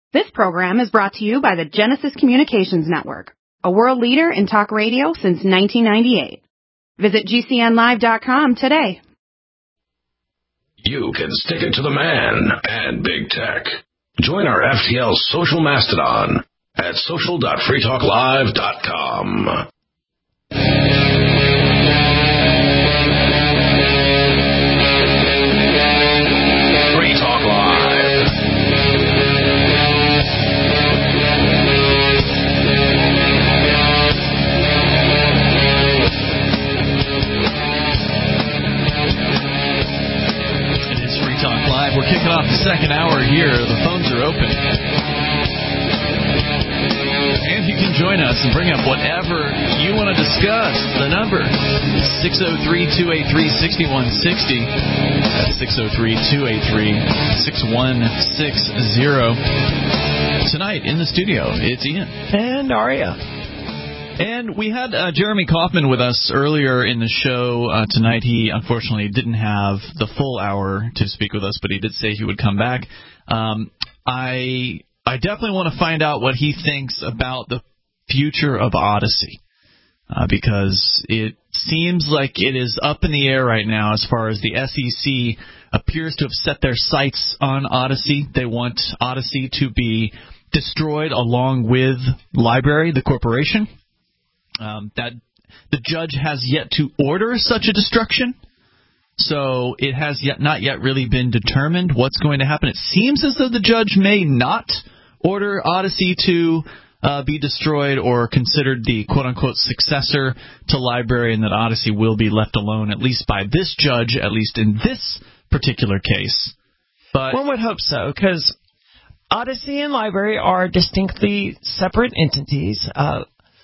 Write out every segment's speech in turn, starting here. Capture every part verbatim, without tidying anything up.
This program is brought to you by the Genesis Communications Network, a world leader in talk radio since nineteen ninety-eight. Visit G C N live dot com today. You can stick it to the man and big tech. Join our F T L social mastodon at social dot free talk live dot com. Free Talk Live. It is Free Talk Live. We're kicking off the second hour here. The phones are open. And you can join us and bring up whatever you want to discuss. The number is six oh three, two eight three, six one six oh. That's six oh three, two eight three, six one six oh. Tonight in the studio, it's Ian. And Aria. And we had uh, Jeremy Kaufman with us earlier in the show uh, tonight. He unfortunately didn't have the full hour to speak with us, but he did say he would come back. Um, I... I definitely want to find out what he thinks about the future of Odyssey, uh, because it seems like it is up in the air right now as far as the S E C appears to have set their sights on Odyssey. They want Odyssey to be destroyed along with LBRY, the corporation. Um, that the judge has yet to order such a destruction. So it has yet not yet really been determined what's going to happen. It seems as though the judge may not order Odyssey to uh, be destroyed or considered the quote-unquote successor to LBRY, and that Odyssey will be left alone, at least by this judge, at least in this particular case. But one would hope so, because Odyssey and LBRY are distinctly separate entities. Uh,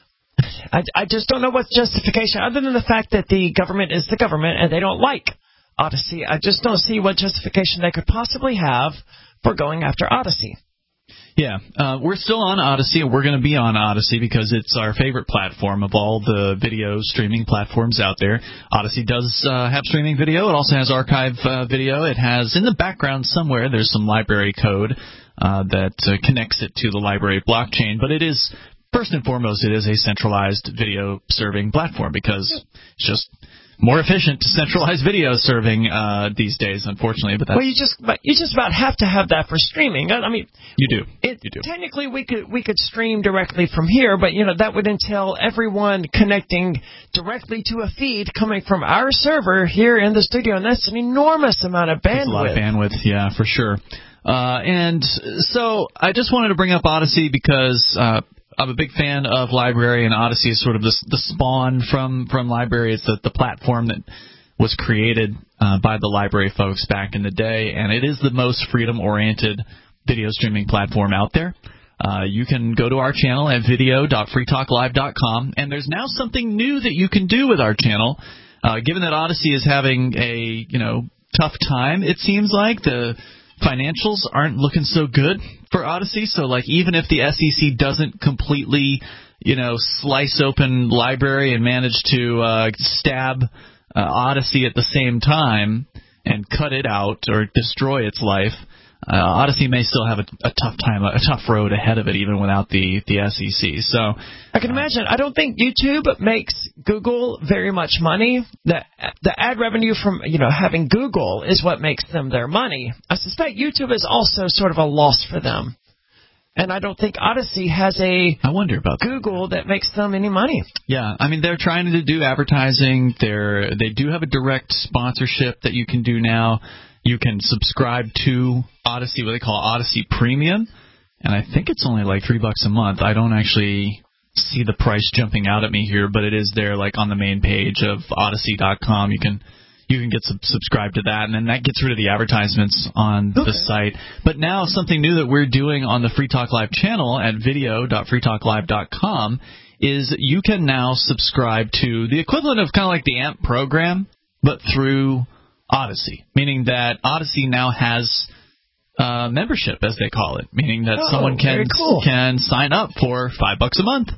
I, I just don't know what's justification, other than the fact that the government is the government and they don't like Odyssey. I just don't see what justification they could possibly have for going after Odyssey. Yeah, uh, we're still on Odyssey, and we're going to be on Odyssey because it's our favorite platform of all the video streaming platforms out there. Odyssey does uh, have streaming video. It also has archive uh, video. It has, in the background somewhere, there's some LBRY code uh, that uh, connects it to the LBRY blockchain, but it is, first and foremost, it is a centralized video serving platform because it's just more efficient to centralize video serving uh, these days, unfortunately. But that's, well, you just you just about have to have that for streaming. I mean, you do. It, you do. Technically, we could we could stream directly from here, but you know that would entail everyone connecting directly to a feed coming from our server here in the studio, and that's an enormous amount of bandwidth. That's a lot of bandwidth, yeah, for sure. Uh, and so I just wanted to bring up Odyssey because Uh, I'm a big fan of LBRY, and Odyssey is sort of the, the spawn from, from LBRY. It's the, the platform that was created uh, by the LBRY folks back in the day, and it is the most freedom-oriented video streaming platform out there. Uh, you can go to our channel at video dot free talk live dot com, and there's now something new that you can do with our channel. Uh, given that Odyssey is having a you know tough time, it seems like the financials aren't looking so good for Odyssey, so like even if the S E C doesn't completely, you know, slice open LBRY and manage to uh, stab uh, Odyssey at the same time and cut it out or destroy its life, uh, Odyssey may still have a, a tough time, a tough road ahead of it, even without the the S E C. So I can uh, imagine. I don't think YouTube makes Google very much money. The the ad revenue from you know having Google is what makes them their money. I suspect YouTube is also sort of a loss for them. And I don't think Odyssey has a I wonder about Google that. that makes them any money. Yeah, I mean they're trying to do advertising. They're they do have a direct sponsorship that you can do now. You can subscribe to Odyssey, what they call Odyssey Premium, and I think it's only like three bucks a month. I don't actually see the price jumping out at me here, but it is there, like on the main page of Odyssey dot com. You can you can get sub- subscribed to that, and then that gets rid of the advertisements on okay. the site. But now something new that we're doing on the Free Talk Live channel at video dot free talk live dot com is you can now subscribe to the equivalent of kind of like the A M P program, but through Odyssey, meaning that Odyssey now has uh, membership, as they call it, meaning that oh, someone can cool. can sign up for five bucks a month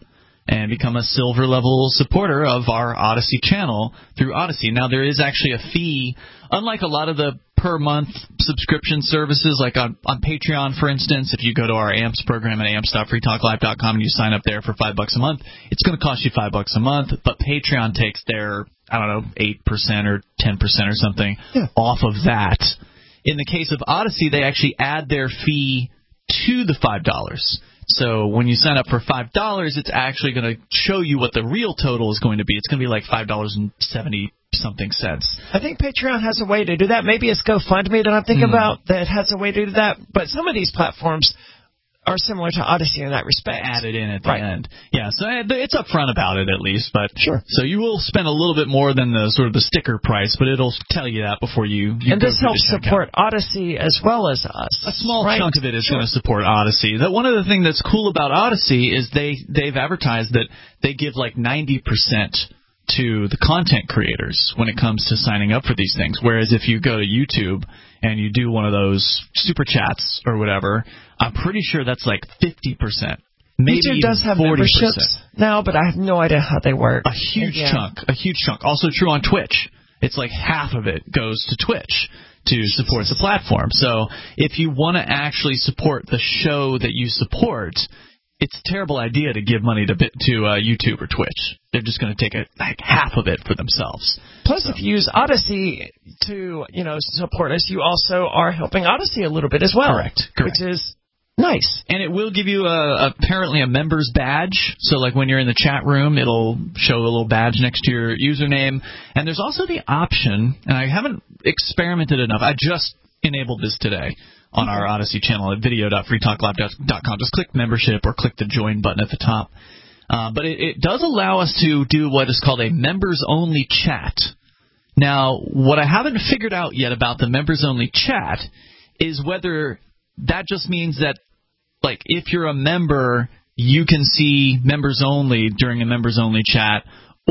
and become a silver level supporter of our Odyssey channel through Odyssey. Now, there is actually a fee, unlike a lot of the per month subscription services, like on, on Patreon, for instance. If you go to our A M P S program at A M P S dot free talk live dot com and you sign up there for five bucks a month, it's going to cost you five bucks a month, but Patreon takes their, I don't know, eight percent or ten percent or something yeah. off of that. In the case of Odyssey, they actually add their fee to the five dollars. So when you sign up for five dollars, it's actually going to show you what the real total is going to be. It's going to be like five dollars and seventy something cents. I think Patreon has a way to do that. Maybe it's GoFundMe that I'm thinking mm. about that has a way to do that. But some of these platforms are similar to Odyssey in that respect. Added in at the right. end. Yeah, so it's upfront about it at least. But sure. So you will spend a little bit more than the sort of the sticker price, but it'll tell you that before you, you And go this helps support out. Odyssey as well as us. A small right? chunk of it is sure. going to support Odyssey. That one of the things that's cool about Odyssey is they, they've advertised that they give like ninety percent to the content creators when it comes to signing up for these things. Whereas if you go to YouTube and you do one of those super chats or whatever, I'm pretty sure that's like fifty percent. Maybe YouTube does have forty percent. Memberships now, but I have no idea how they work. A huge yeah. chunk. A huge chunk. Also true on Twitch. It's like half of it goes to Twitch to support the platform. So if you want to actually support the show that you support, it's a terrible idea to give money to to uh, YouTube or Twitch. They're just going to take a, like half of it for themselves. Plus, so. if you use Odyssey to, you know, support us, you also are helping Odyssey a little bit as well. Correct. Correct. Which is nice. And it will give you a, apparently a member's badge. So, like when you're in the chat room, it'll show a little badge next to your username. And there's also the option, and I haven't experimented enough. I just enabled this today on our Odyssey channel at video dot free talk live dot com. Just click membership or click the join button at the top. Uh, but it, it does allow us to do what is called a members-only chat. Now, what I haven't figured out yet about the members-only chat is whether that just means that, like, if you're a member, you can see members-only during a members-only chat,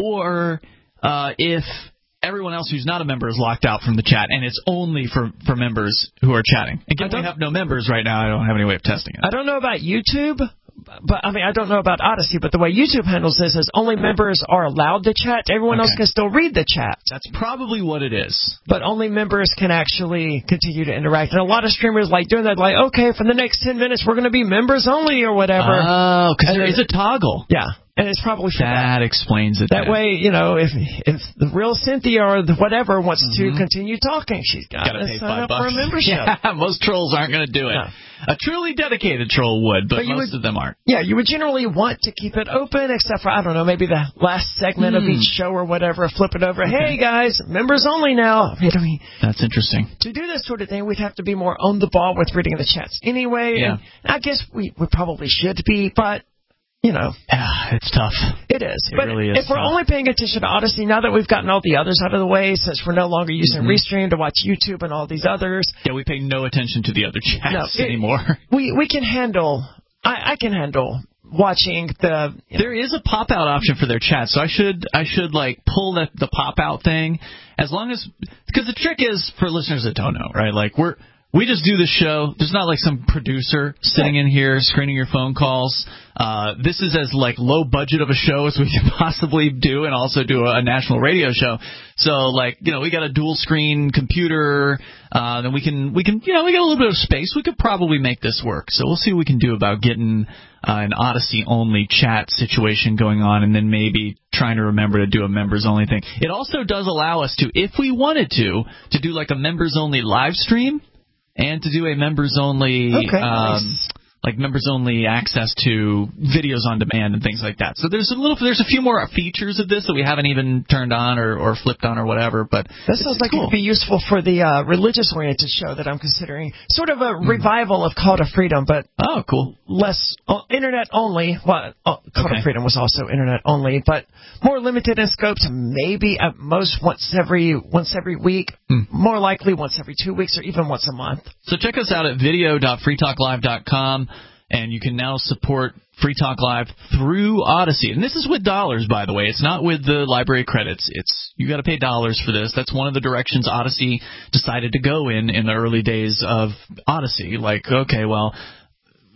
or uh, if everyone else who's not a member is locked out from the chat, and it's only for, for members who are chatting. Again, we have no members right now. I don't have any way of testing it. I don't know about YouTube, but I mean, I don't know about Odyssey, but the way YouTube handles this is only members are allowed to chat. Everyone okay. else can still read the chat. That's probably what it is. But only members can actually continue to interact. And a lot of streamers like doing that, like, okay, for the next ten minutes, we're going to be members only or whatever. Oh, because there is a toggle. Yeah. And it's probably for that. That explains it. That then. way, you know, if if the real Cynthia or the whatever wants mm-hmm. to continue talking, she's got to sign up bucks. for a membership. Yeah, most trolls aren't going to do it. No. A truly dedicated troll would, but, but most would, of them aren't. Yeah, you would generally want to keep it open, except for, I don't know, maybe the last segment mm. of each show or whatever, flip it over. Okay. Hey, guys, members only now. I mean, that's interesting. To do this sort of thing, we'd have to be more on the ball with reading the chats anyway. Yeah. And I guess we, we probably should be, but... You know, yeah, it's tough. It is. It but really is if we're tough. only paying attention to Odyssey, now that we've gotten all the others out of the way, since we're no longer using mm-hmm. Restream to watch YouTube and all these others. Yeah, we pay no attention to the other chats no, it, anymore. We we can handle, I, I can handle watching the... You know. There is a pop-out option for their chat, so I should, I should like, pull the, the pop-out thing, as long as... Because the trick is, for listeners that don't know, right, like, we're... We just do the show. There's not like some producer sitting in here screening your phone calls. Uh, this is as like low budget of a show as we can possibly do, and also do a, a national radio show. So like, you know, we got a dual screen computer. Uh, then we can we can you know we got a little bit of space. We could probably make this work. So we'll see what we can do about getting uh, an Odyssey only chat situation going on, and then maybe trying to remember to do a members only thing. It also does allow us to, if we wanted to, to do like a members only live stream. And to do a members-only, okay, um, nice. like members-only access to videos on demand and things like that. So there's a little, there's a few more features of this that we haven't even turned on or, or flipped on or whatever. But that sounds like cool. it would be useful for the uh, religious-oriented show that I'm considering. Sort of a mm. revival of Call to Freedom, but oh, cool, less uh, internet only. Well, uh, Call okay. to Freedom was also internet only, but more limited in scope to maybe at most once every once every week. Mm. More likely once every two weeks or even once a month. So check us out at video dot free talk live dot com, and you can now support Free Talk Live through Odyssey. And this is with dollars, by the way. It's not with the library credits. It's you got to pay dollars for this. That's one of the directions Odyssey decided to go in in the early days of Odyssey. Like, okay, well,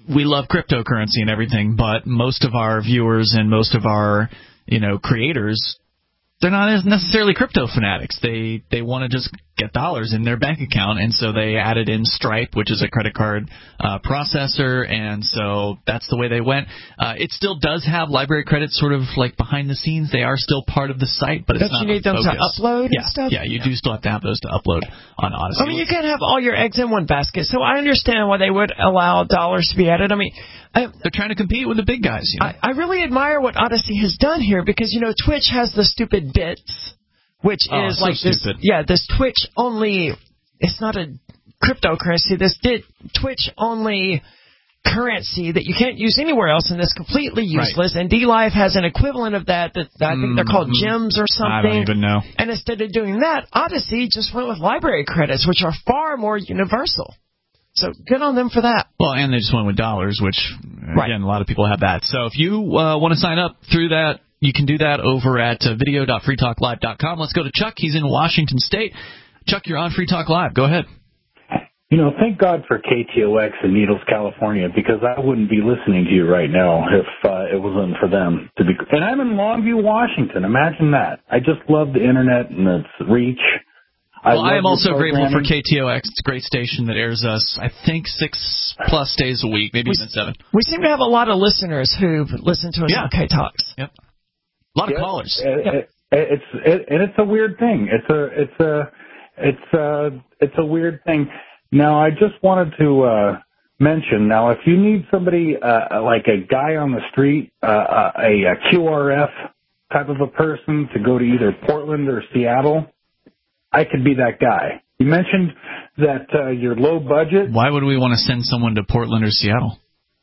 we love cryptocurrency and everything, but most of our viewers and most of our, you know, creators, they're not necessarily crypto fanatics. They they want to just get dollars in their bank account, and so they added in Stripe, which is a credit card uh, processor, and so that's the way they went. Uh, it still does have library credits sort of like behind the scenes. They are still part of the site, but it's Don't not you need them focus. to upload yeah, and stuff? Yeah, you yeah. do still have to have those to upload on Odyssey. I mean, you can't have all your eggs in one basket, so I understand why they would allow dollars to be added. I mean, I, they're trying to compete with the big guys. You know? I, I really admire what Odyssey has done here because, you know, Twitch has the stupid bits, which oh, is so like this. stupid. Yeah, this Twitch only. It's not a cryptocurrency. This did Twitch only currency that you can't use anywhere else, and that's completely useless. Right. And DLive has an equivalent of that. That I think they're called mm-hmm. gems or something. I don't even know. And instead of doing that, Odyssey just went with library credits, which are far more universal. So good on them for that. Well, and they just went with dollars, which, again, right. a lot of people have that. So if you uh, want to sign up through that, you can do that over at uh, video dot free talk live dot com. Let's go to Chuck. He's in Washington State. Chuck, you're on Free Talk Live. Go ahead. You know, thank God for K T O X in Needles, California, because I wouldn't be listening to you right now if uh, it wasn't for them. To be, and I'm in Longview, Washington. Imagine that. I just love the Internet and its reach. I well, I am also grateful for K T O X. It's a great station that airs us, I think, six plus days a week, maybe we, even seven. We seem to have a lot of listeners who listen to us yeah. on K Talks. Yep. A lot yeah, of callers. It, yep. it, it's it, and it's a weird thing. It's a it's a it's a it's a weird thing. Now, I just wanted to uh, mention. Now, if you need somebody uh, like a guy on the street, uh, a, a Q R F type of a person to go to either Portland or Seattle, I could be that guy. You mentioned that uh, you're low budget. Why would we want to send someone to Portland or Seattle?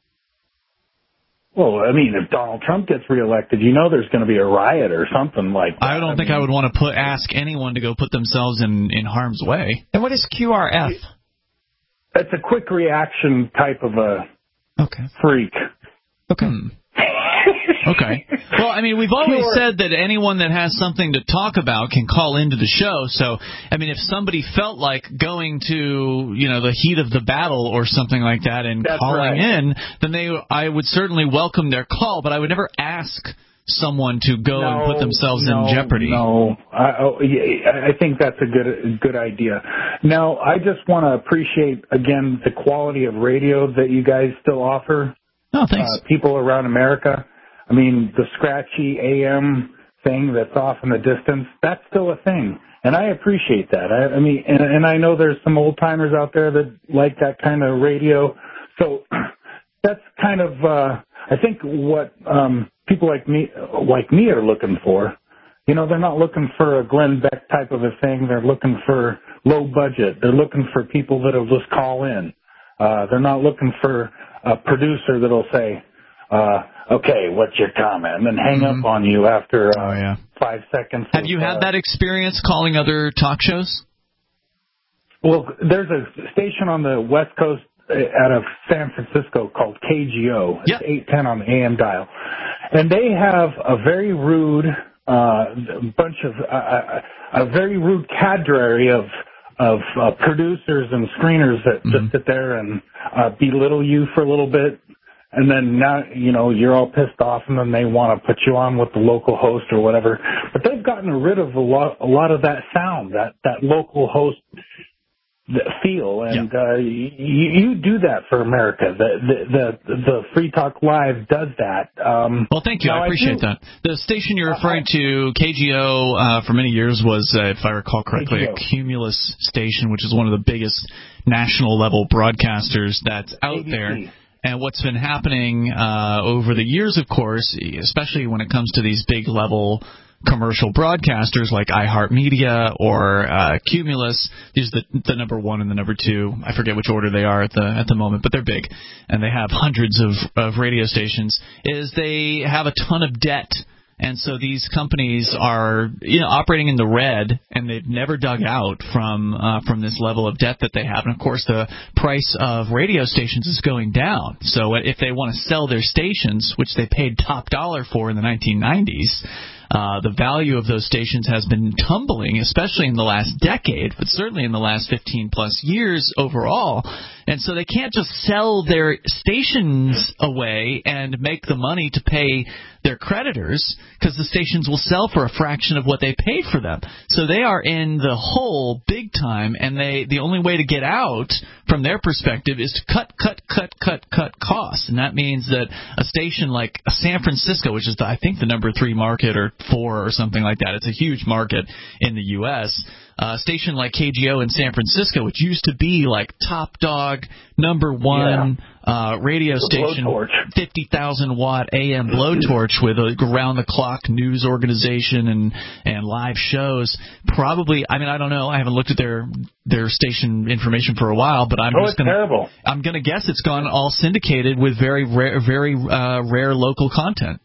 Well, I mean, if Donald Trump gets reelected, you know there's going to be a riot or something like that. I don't I think mean, I would want to put ask anyone to go put themselves in, in harm's way. And what is Q R F? It's a quick reaction type of a okay. freak. Okay. Hmm. Okay. Well, I mean, we've always sure. said that anyone that has something to talk about can call into the show. So, I mean, if somebody felt like going to, you know, the heat of the battle or something like that and That's calling right. in, then they, I would certainly welcome their call, but I would never ask someone to go no, and put themselves no, in jeopardy. No, I, oh, yeah, I think that's a good good idea. Now, I just want to appreciate, again, the quality of radio that you guys still offer. Oh, thanks. Uh, people around America. I mean, the scratchy A M thing that's off in the distance, that's still a thing. And I appreciate that. I, I mean, and, and I know there's some old-timers out there that like that kind of radio. So that's kind of, uh, I think, what um, people like me, like me are looking for. You know, they're not looking for a Glenn Beck type of a thing. They're looking for low budget. They're looking for people that will just call in. Uh, they're not looking for a producer that'll say, uh, okay, what's your comment? And then hang mm-hmm. up on you after uh, oh, yeah. five seconds. Have you had uh, that experience calling other talk shows? Well, there's a station on the West Coast out of San Francisco called K G O. It's yep. eight ten on the A M dial. And they have a very rude uh, bunch of, uh, a very rude cadre of of uh, producers and screeners that mm-hmm. just sit there and uh, belittle you for a little bit. And then now, you know, you're all pissed off, and then they want to put you on with the local host or whatever. But they've gotten rid of a lot, a lot of that sound, that, that local host feel. And yeah. uh, you, you do that for America. The, the the the Free Talk Live does that. Um, well, thank you. I appreciate I that. The station you're referring uh, to, K G O, uh, for many years was, uh, if I recall correctly, K G O. A Cumulus station, which is one of the biggest national level broadcasters that's out A B C. There. And what's been happening uh, over the years, of course, especially when it comes to these big level commercial broadcasters like iHeartMedia or uh, Cumulus, these are the, the number one and the number two. I forget which order they are at the at the moment, but they're big, and they have hundreds of, of radio stations. Is they have a ton of debt. And so these companies are, you know, operating in the red, and they've never dug out from uh, from this level of debt that they have. And of course, the price of radio stations is going down. So if they want to sell their stations, which they paid top dollar for in the nineteen nineties, uh, the value of those stations has been tumbling, especially in the last decade, but certainly in the last fifteen plus years overall. And so they can't just sell their stations away and make the money to pay their creditors, because the stations will sell for a fraction of what they paid for them. So they are in the hole big time, and they the only way to get out from their perspective is to cut, cut, cut, cut, cut costs. And that means that a station like San Francisco, which is, the, I think, the number three market or four or something like that, it's a huge market in the U S, Uh, a station like K G O in San Francisco, which used to be like top dog, number one yeah. uh, radio the station, fifty thousand watt A M blowtorch with a around-the-clock news organization and, and live shows. Probably, I mean, I don't know. I haven't looked at their their station information for a while, but I'm oh, just going to. I'm going to guess it's gone all syndicated with very rare, very uh, rare local content.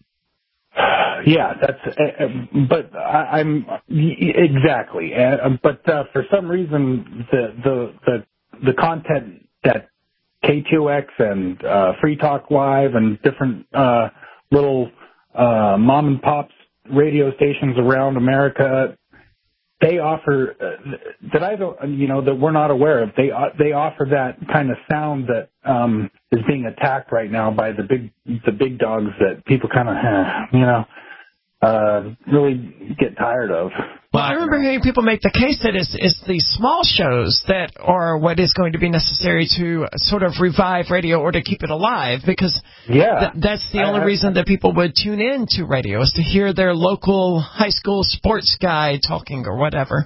Yeah, that's. Uh, but I, I'm exactly. Uh, but uh, for some reason, the the the the content that K T O X and uh, Free Talk Live and different uh, little uh, mom and pops radio stations around America, they offer uh, that I don't, you know, that we're not aware of. They uh, they offer that kind of sound that um, is being attacked right now by the big the big dogs that people kind of, you know. Uh, really get tired of. Well, I remember hearing people make the case that it's, it's these small shows that are what is going to be necessary to sort of revive radio or to keep it alive, because yeah. th- that's the only I, I, reason that people would tune in to radio, is to hear their local high school sports guy talking or whatever.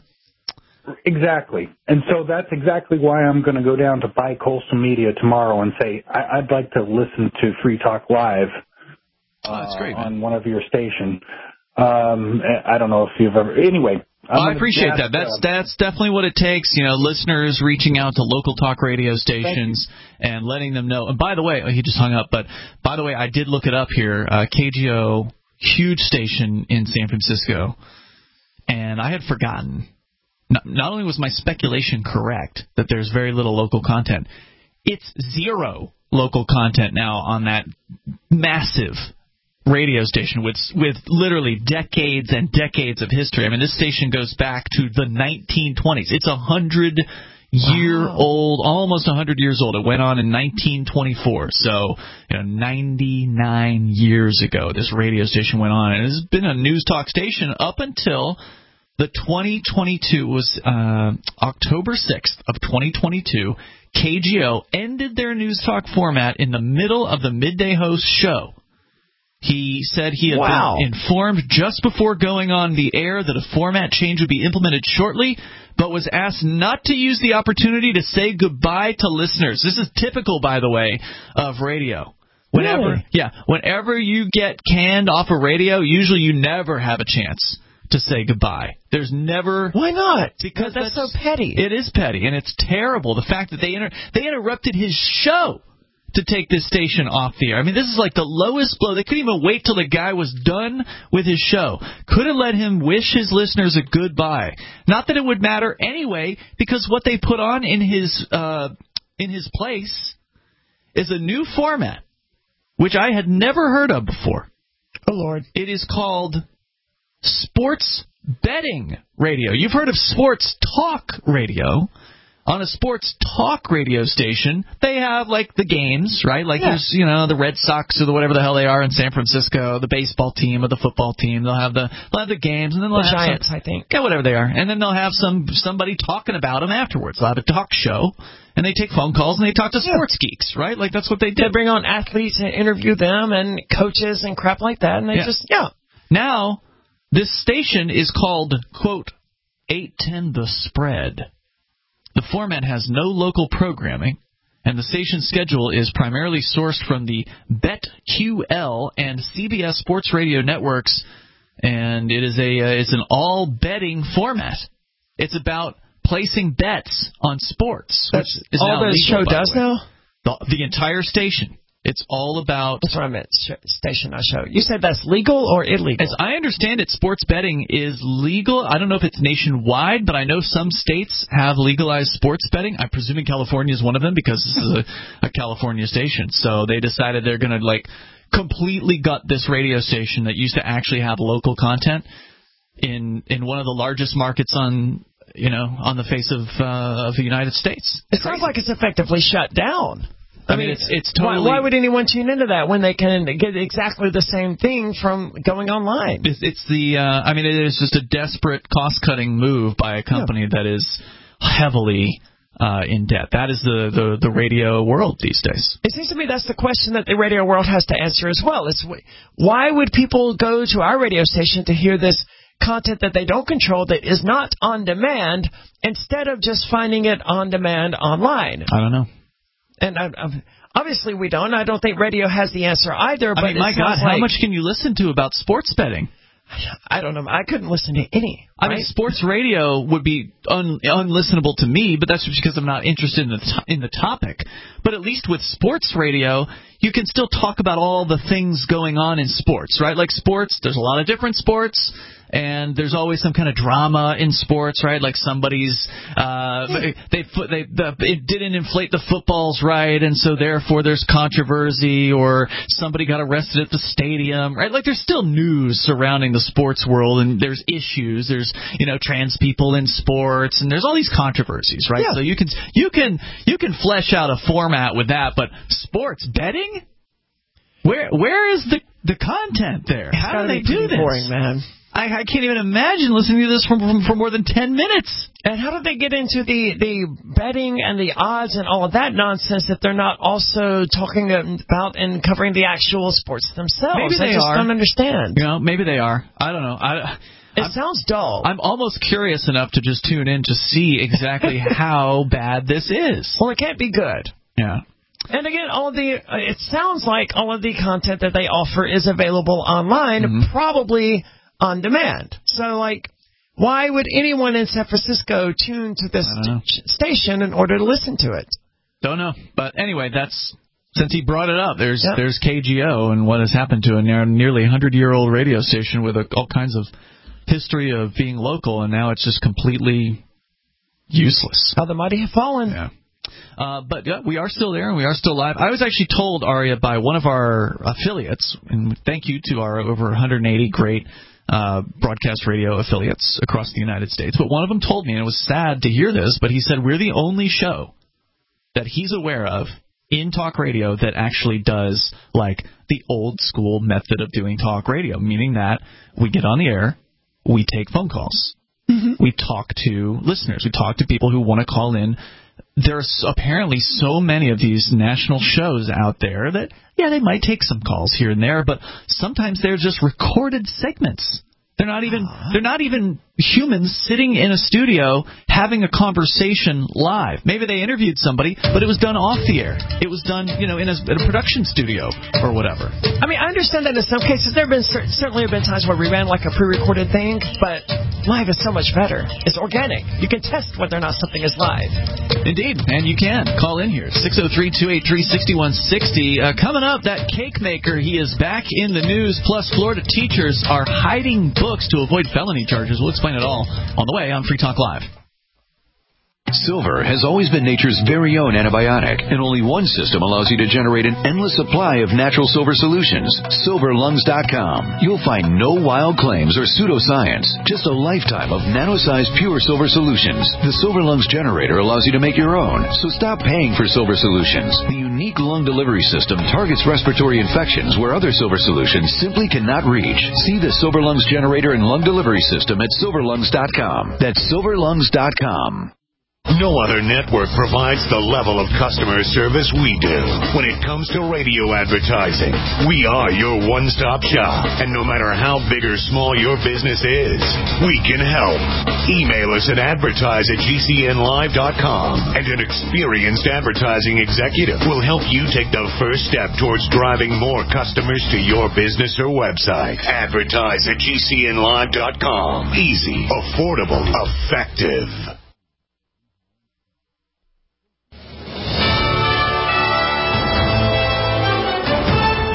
Exactly. And so that's exactly why I'm going to go down to Bi-Coastal Media tomorrow and say, I- I'd like to listen to Free Talk Live. Oh, that's great, uh, on one of your stations. Um, I don't know if you've ever. Anyway, well, I appreciate that. That's uh, that's definitely what it takes. You know, listeners reaching out to local talk radio stations and letting them know. And by the way, oh, he just hung up. But by the way, I did look it up here. Uh, K G O, huge station in San Francisco, and I had forgotten. Not, not only was my speculation correct that there's very little local content, it's zero local content now on that massive radio station with with literally decades and decades of history. I mean, this station goes back to the nineteen twenties. It's a hundred year wow. old, almost a hundred years old. It went on in nineteen twenty-four, so you know, ninety-nine years ago, this radio station went on, and it's been a news talk station up until the twenty twenty-two was uh, October sixth of twenty twenty-two. K G O ended their news talk format in the middle of the midday host show. He said he had wow. been informed just before going on the air that a format change would be implemented shortly, but was asked not to use the opportunity to say goodbye to listeners. This is typical, by the way, of radio. Whenever, really? Yeah, whenever you get canned off of radio, usually you never have a chance to say goodbye. There's never... Why not? Because that's, that's so petty. It is petty, and it's terrible. The fact that they inter- they interrupted his show to take this station off the air. I mean, this is like the lowest blow. They couldn't even wait till the guy was done with his show. Couldn't let him wish his listeners a goodbye. Not that it would matter anyway, because what they put on in his uh, in his place is a new format, which I had never heard of before. Oh, Lord. It is called sports betting radio. You've heard of sports talk radio. On a sports talk radio station, they have, like, the games, right? Like, yeah. there's, you know, the Red Sox or the whatever the hell they are in San Francisco, the baseball team or the football team. They'll have the they'll have the games, and then they'll the have Giants, some, I think. Yeah, whatever they are. And then they'll have some somebody talking about them afterwards. They'll have a talk show, and they take phone calls, and they talk to yeah. sports geeks, right? Like, that's what they do. They bring on athletes and interview them and coaches and crap like that, and they yeah. just, yeah. Now, this station is called, quote, eight ten The Spread. The format has no local programming, and the station's schedule is primarily sourced from the BetQL and C B S Sports Radio networks, and it is a uh, it's an all betting format. It's about placing bets on sports. That's which is all now the legal, show does the now? The, the entire station. It's all about... That's what I meant, station, not show. You said that's legal or illegal? As I understand it, sports betting is legal. I don't know if it's nationwide, but I know some states have legalized sports betting. I presume California is one of them because this is a, a California station. So they decided they're going to, like, completely gut this radio station that used to actually have local content in in one of the largest markets on you know on the face of uh, of the United States. It sounds like it's effectively shut down. I, I mean, it's it's totally. Why, why would anyone tune into that when they can get exactly the same thing from going online? It's, it's the. Uh, I mean, it is just a desperate cost-cutting move by a company yeah. that is heavily uh, in debt. That is the, the the radio world these days. It seems to me that's the question that the radio world has to answer as well. It's why would people go to our radio station to hear this content that they don't control that is not on demand instead of just finding it on demand online? I don't know. And I, I, obviously we don't. I don't think radio has the answer either. But I mean, my God, like, how much can you listen to about sports betting? I don't know. I couldn't listen to any. I right? mean, sports radio would be un, unlistenable to me, but that's just because I'm not interested in the to- in the topic. But at least with sports radio, you can still talk about all the things going on in sports, right? Like sports, there's a lot of different sports. And there's always some kind of drama in sports, right? Like somebody's uh, they they, they the, it didn't inflate the footballs right, and so therefore there's controversy, or somebody got arrested at the stadium, right? Like there's still news surrounding the sports world, and there's issues. There's you know trans people in sports, and there's all these controversies, right? Yeah. So you can you can you can flesh out a format with that, but sports betting, where where is the the content there? It's How do they be do this? Boring, man. I, I can't even imagine listening to this for, for, for more than ten minutes. And how do they get into the, the betting and the odds and all of that nonsense if they're not also talking about and covering the actual sports themselves? Maybe they I just are. don't understand. You know, maybe they are. I don't know. I, it I'm, sounds dull. I'm almost curious enough to just tune in to see exactly how bad this is. Well, it can't be good. Yeah. And again, all of the uh, it sounds like all of the content that they offer is available online, mm-hmm. probably on demand. So, like, why would anyone in San Francisco tune to this st- station in order to listen to it? Don't know. But anyway, that's since he brought it up, there's yep. there's K G O and what has happened to a nearly one hundred-year-old radio station with a, all kinds of history of being local, and now it's just completely useless. How the mighty have fallen. Yeah. Uh, but yeah, we are still there and we are still live. I was actually told, Aria, by one of our affiliates, and thank you to our over one hundred eighty great uh, broadcast radio affiliates across the United States, but one of them told me, and it was sad to hear this, but he said we're the only show that he's aware of in talk radio that actually does like the old school method of doing talk radio, meaning that we get on the air, we take phone calls, mm-hmm. we talk to listeners, we talk to people who want to call in. There's apparently so many of these national shows out there that, yeah, they might take some calls here and there, but sometimes they're just recorded segments. They're not even they're not even humans sitting in a studio having a conversation live. Maybe they interviewed somebody, but it was done off the air. It was done, you know, in a, in a production studio or whatever. I mean, I understand that in some cases there have been certainly have been times where we ran like a pre-recorded thing, but live is so much better. It's organic. You can test whether or not something is live. Indeed, and you can call in here six oh three, two eight three, six one six oh. Uh, coming up, that cake maker, he is back in the news. Plus, Florida teachers are hiding books to avoid felony charges. We'll explain it all on the way on Free Talk Live. Silver has always been nature's very own antibiotic, and only one system allows you to generate an endless supply of natural silver solutions. silver lungs dot com. You'll find no wild claims or pseudoscience, just a lifetime of nano-sized pure silver solutions. The Silver Lungs generator allows you to make your own, so stop paying for silver solutions. The unique lung delivery system targets respiratory infections where other silver solutions simply cannot reach. See the Silver Lungs generator and lung delivery system at silver lungs dot com. That's silver lungs dot com. No other network provides the level of customer service we do. When it comes to radio advertising, we are your one-stop shop. And no matter how big or small your business is, we can help. Email us at advertise at g c n live dot com, and an experienced advertising executive will help you take the first step towards driving more customers to your business or website. Advertise at g c n live dot com. Easy, affordable, effective.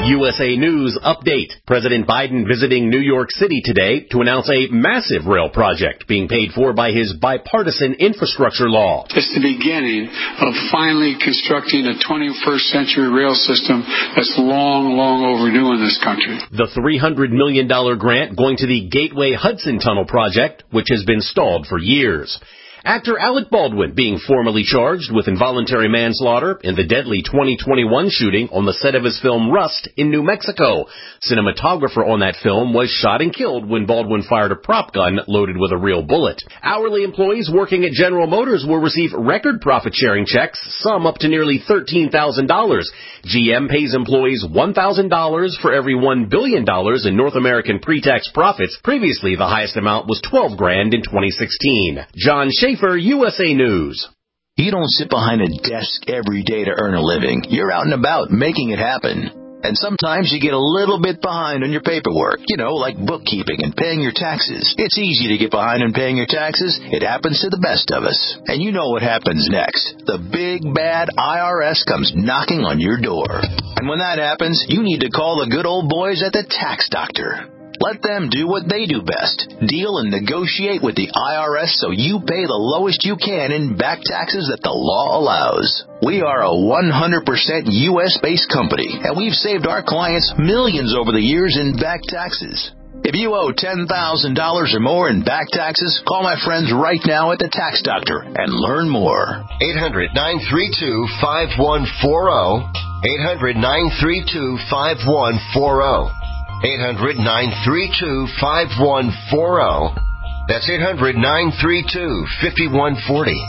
U S A News update. President Biden visiting New York City today to announce a massive rail project being paid for by his bipartisan infrastructure law. It's the beginning of finally constructing a twenty-first century rail system that's long, long overdue in this country. The three hundred million dollars grant going to the Gateway Hudson Tunnel project, which has been stalled for years. Actor Alec Baldwin being formally charged with involuntary manslaughter in the deadly twenty twenty-one shooting on the set of his film Rust in New Mexico. Cinematographer on that film was shot and killed when Baldwin fired a prop gun loaded with a real bullet. Hourly employees working at General Motors will receive record profit-sharing checks, some up to nearly thirteen thousand dollars. G M pays employees one thousand dollars for every one billion dollars in North American pre-tax profits. Previously, the highest amount was twelve grand in twenty sixteen. John Schaefer, U S A News. You don't sit behind a desk every day to earn a living. You're out and about making it happen. And sometimes you get a little bit behind on your paperwork, you know, like bookkeeping and paying your taxes. It's easy to get behind on paying your taxes. It happens to the best of us. And you know what happens next. The big, bad I R S comes knocking on your door. And when that happens, you need to call the good old boys at the Tax Doctor. Let them do what they do best. Deal and negotiate with the I R S so you pay the lowest you can in back taxes that the law allows. We are a one hundred percent U S-based company, and we've saved our clients millions over the years in back taxes. If you owe ten thousand dollars or more in back taxes, call my friends right now at the Tax Doctor and learn more. eight hundred, nine three two, five one four zero. eight hundred, nine three two, five one four zero. eight hundred, nine three two, five one four zero. That's eight hundred, nine three two, five one four zero.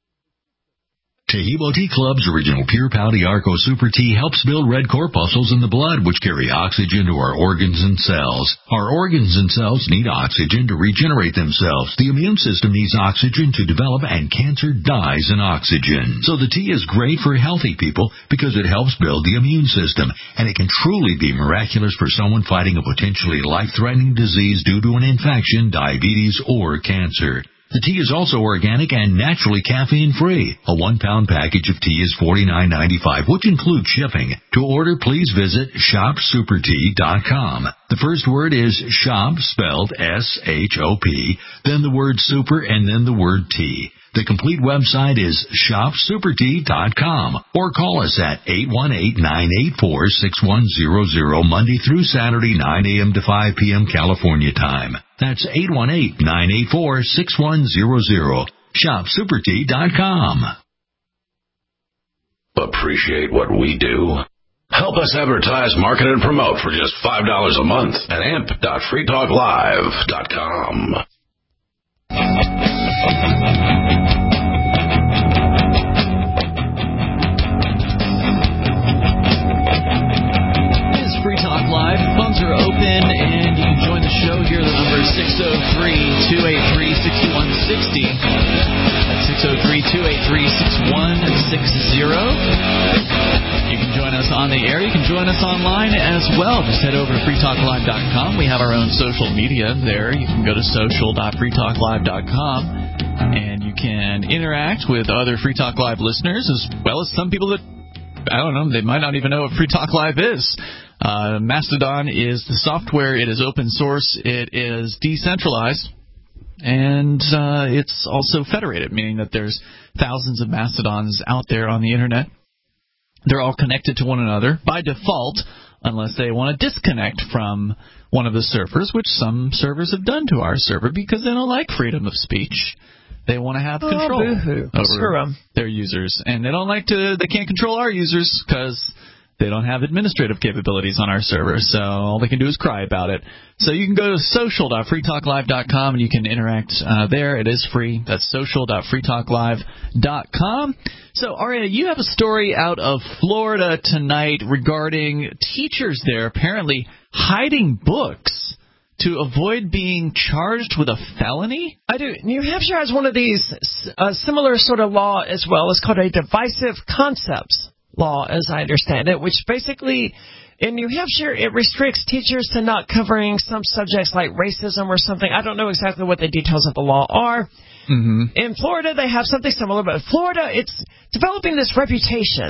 Taheebo Tea Club's original Pure Pau Arco Super Tea helps build red corpuscles in the blood, which carry oxygen to our organs and cells. Our organs and cells need oxygen to regenerate themselves. The immune system needs oxygen to develop, and cancer dies in oxygen. So the tea is great for healthy people because it helps build the immune system, and it can truly be miraculous for someone fighting a potentially life-threatening disease due to an infection, diabetes, or cancer. The tea is also organic and naturally caffeine-free. A one-pound package of tea is forty-nine ninety-five, which includes shipping. To order, please visit shop super tea dot com. The first word is shop, spelled S H O P, then the word super, and then the word tea. The complete website is shop super tea dot com, or call us at eight one eight, nine eight four, six one zero zero Monday through Saturday, nine a.m. to five p.m. California time. That's eight one eight, nine eight four, six one zero zero. shop super tea dot com. Appreciate what we do? Help us advertise, market, and promote for just five dollars a month at amp dot free talk live dot com. Live. Phones are open, and you can join the show here. The number is six oh three, two eight three, six one six oh. That's six oh three, two eight three, six one six oh. You can join us on the air. You can join us online as well. Just head over to free talk live dot com. We have our own social media there. You can go to social dot free talk live dot com, and you can interact with other Free Talk Live listeners, as well as some people that, I don't know, they might not even know what Free Talk Live is. Uh, Mastodon is the software. It is open source. It is decentralized. And uh, it's also federated, meaning that there's thousands of Mastodons out there on the Internet. They're all connected to one another by default, unless they want to disconnect from one of the servers, which some servers have done to our server because they don't like freedom of speech. They want to have oh, control boo-hoo. over their users. And they don't like to, they can't control our users because they don't have administrative capabilities on our server, so all they can do is cry about it. So you can go to social dot free talk live dot com, and you can interact uh, there. It is free. That's social dot free talk live dot com. So, Aria, you have a story out of Florida tonight regarding teachers there apparently hiding books to avoid being charged with a felony? I do. New Hampshire has one of these uh, similar sort of law as well. It's called a divisive concepts law, as I understand it, which basically, in New Hampshire, it restricts teachers to not covering some subjects like racism or something. I don't know exactly what the details of the law are. Mm-hmm. In Florida, they have something similar, but Florida, it's developing this reputation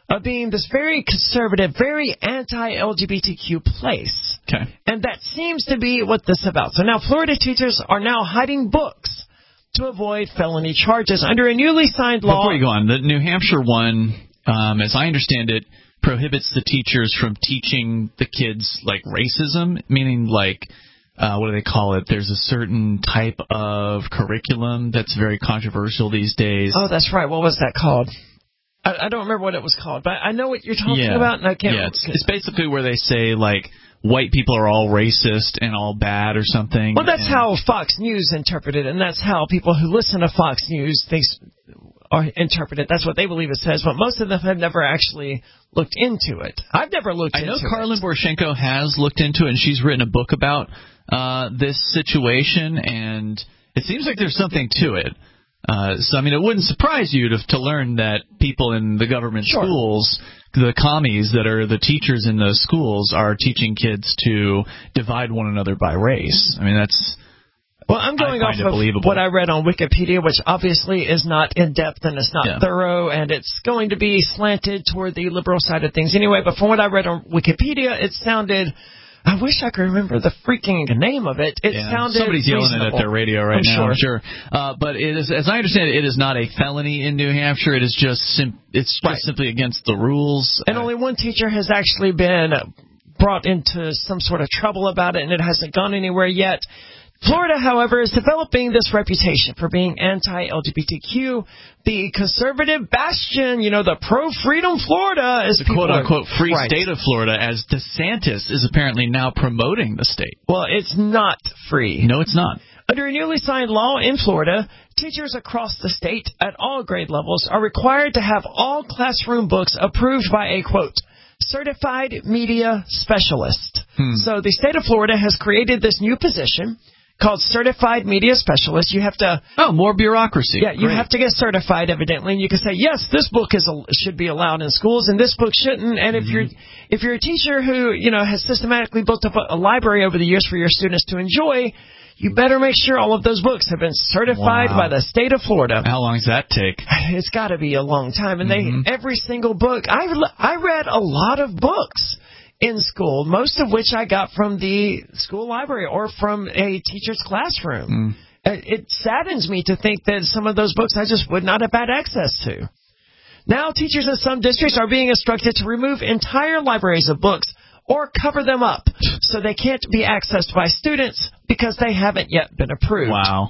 of being this very conservative, very anti-L G B T Q place. Okay. And that seems to be what this is about. So now Florida teachers are now hiding books to avoid felony charges under a newly signed law. Before you go on, the New Hampshire one, um, as I understand it, prohibits the teachers from teaching the kids, like, racism, meaning, like, uh, what do they call it? There's a certain type of curriculum that's very controversial these days. Oh, that's right. What was that called? I, I don't remember what it was called, but I know what you're talking yeah. about, and I can't. Yeah, it's, it's basically where they say, like, white people are all racist and all bad or something. Well, that's and, how Fox News interpreted it, and that's how people who listen to Fox News think are interpreted. That's what they believe it says, but most of them have never actually looked into it. I've never looked I into it. I know Carlin Boroshenko has looked into it, and she's written a book about uh, this situation, and it seems like there's something to it. Uh, so, I mean, it wouldn't surprise you to, to learn that people in the government sure. schools, the commies that are the teachers in those schools, are teaching kids to divide one another by race. I mean, that's... Well, I'm going off of what I read on Wikipedia, which obviously is not in-depth and it's not yeah. thorough, and it's going to be slanted toward the liberal side of things anyway. But from what I read on Wikipedia, it sounded... I wish I could remember the freaking name of it. It yeah. sounded Somebody's reasonable. yelling it at their radio right I'm now. Sure. I'm sure. Uh, but it is, as I understand it, it is not a felony in New Hampshire. It is just sim- it's just right. simply against the rules. And uh, only one teacher has actually been brought into some sort of trouble about it, and it hasn't gone anywhere yet. Florida, however, is developing this reputation for being anti-L G B T Q. The conservative bastion, you know, the pro-freedom Florida is the quote-unquote free right. state of Florida, as DeSantis is apparently now promoting the state. Well, it's not free. No, it's not. Under a newly signed law in Florida, teachers across the state at all grade levels are required to have all classroom books approved by a, quote, certified media specialist. Hmm. So the state of Florida has created this new position called Certified Media Specialist. You have to... Oh, more bureaucracy. Yeah, you Great. have to get certified, evidently, and you can say, yes, this book is should be allowed in schools, and this book shouldn't. And mm-hmm. if you're if you're a teacher who, you know, has systematically built up a, a library over the years for your students to enjoy, you better make sure all of those books have been certified wow. by the state of Florida. How long does that take? It's got to be a long time. And mm-hmm. they every single book, I I read a lot of books in school, most of which I got from the school library or from a teacher's classroom. Mm. It saddens me to think that some of those books I just would not have had access to. Now, teachers in some districts are being instructed to remove entire libraries of books or cover them up so they can't be accessed by students because they haven't yet been approved. Wow.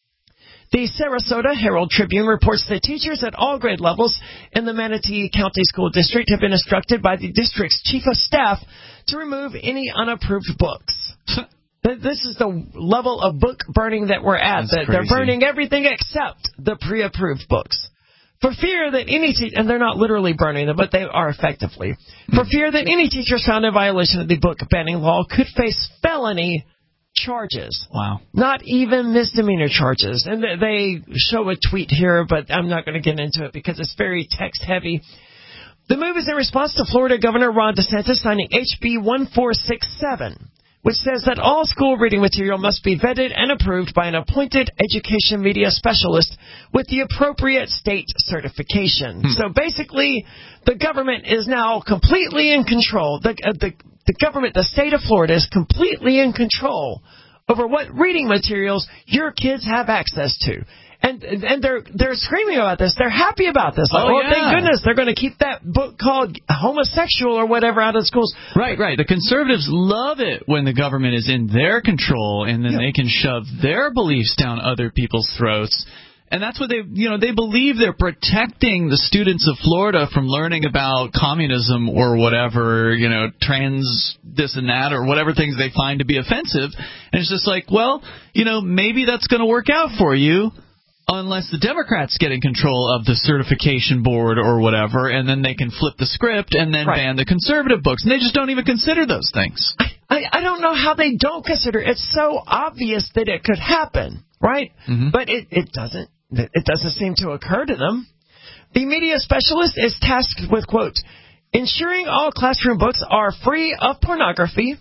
The Sarasota Herald Tribune reports that teachers at all grade levels in the Manatee County School District have been instructed by the district's chief of staff to remove any unapproved books. This is the level of book burning that we're at. That they're burning everything except the pre-approved books. For fear that any teacher, and they're not literally burning them, but they are effectively, for fear that any teachers found in violation of the book banning law could face felony charges. Wow. Not even misdemeanor charges. And they show a tweet here, but I'm not going to get into it because it's very text heavy. The move is in response to Florida Governor Ron DeSantis signing H B one four six seven, which says that all school reading material must be vetted and approved by an appointed education media specialist with the appropriate state certification. Hmm. So basically, the government is now completely in control. The, uh, the The government, the state of Florida, is completely in control over what reading materials your kids have access to. And and they're they're screaming about this. They're happy about this. Like, oh, oh yeah. thank goodness they're going to keep that book called Homosexual or whatever out of schools. Right, right. The conservatives love it when the government is in their control and then yeah. they can shove their beliefs down other people's throats. And that's what they, you know, they believe they're protecting the students of Florida from learning about communism or whatever, you know, trans this and that or whatever things they find to be offensive. And it's just like, well, you know, maybe that's going to work out for you unless the Democrats get in control of the certification board or whatever, and then they can flip the script and then right. ban the conservative books. And they just don't even consider those things. I, I don't know how they don't consider it. It's so obvious that it could happen, right? Mm-hmm. But it, it doesn't. It doesn't seem to occur to them. The media specialist is tasked with, quote, ensuring all classroom books are free of pornography,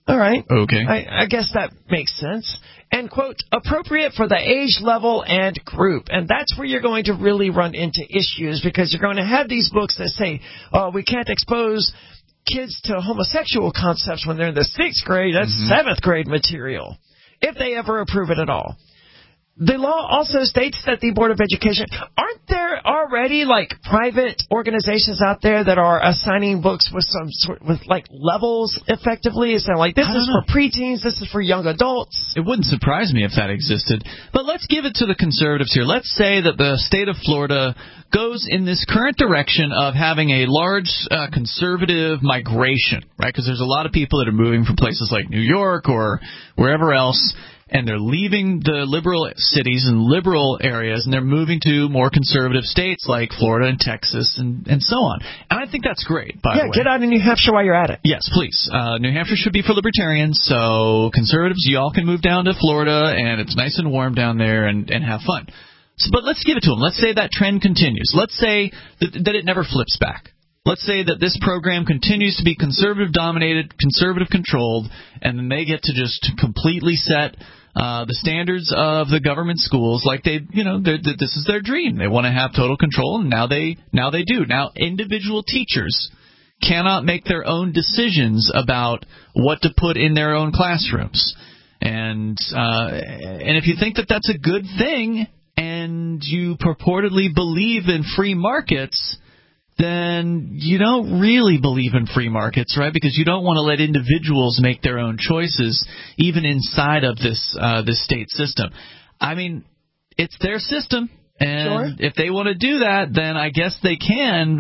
All right. Okay. I, I guess that makes sense. And, quote, appropriate for the age level and group. And that's where you're going to really run into issues, because you're going to have these books that say, oh, we can't expose kids to homosexual concepts when they're in the sixth grade. That's mm-hmm. seventh grade material, if they ever approve it at all. The law also states that the Board of Education, aren't there already like private organizations out there that are assigning books with some sort with like levels effectively? Is that like this is know. for preteens, this is for young adults? It wouldn't surprise me if that existed. But let's give it to the conservatives here. Let's say that the state of Florida goes in this current direction of having a large uh, conservative migration, right? Because there's a lot of people that are moving from places like New York or wherever else, and they're leaving the liberal cities and liberal areas, and they're moving to more conservative states like Florida and Texas and, and so on. And I think that's great, by yeah, the way. Yeah, get out in New Hampshire while you're at it. Yes, please. Uh, New Hampshire should be for libertarians, so conservatives, y'all can move down to Florida, and it's nice and warm down there, and, and have fun. So, but let's give it to them. Let's say that trend continues. Let's say that, that it never flips back. Let's say that this program continues to be conservative-dominated, conservative-controlled, and then they get to just completely set uh, the standards of the government schools like they, you know, this is their dream. They want to have total control, and now they now they do. Now, individual teachers cannot make their own decisions about what to put in their own classrooms. And uh, and if you think that that's a good thing, and you purportedly believe in free markets, then you don't really believe in free markets, right? Because you don't want to let individuals make their own choices, even inside of this uh, this state system. I mean, it's their system, and sure. if they want to do that, then I guess they can.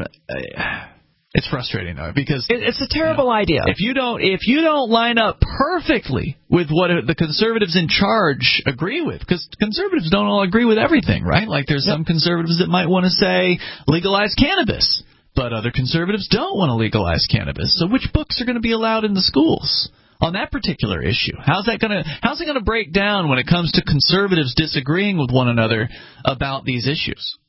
It's frustrating though, because it's a terrible you know, idea. If you don't, if you don't line up perfectly with what the conservatives in charge agree with, because conservatives don't all agree with everything, right? Like there's yep. some conservatives that might want to say legalize cannabis, but other conservatives don't want to legalize cannabis. So which books are going to be allowed in the schools on that particular issue? How's that going to how's it going to break down when it comes to conservatives disagreeing with one another about these issues?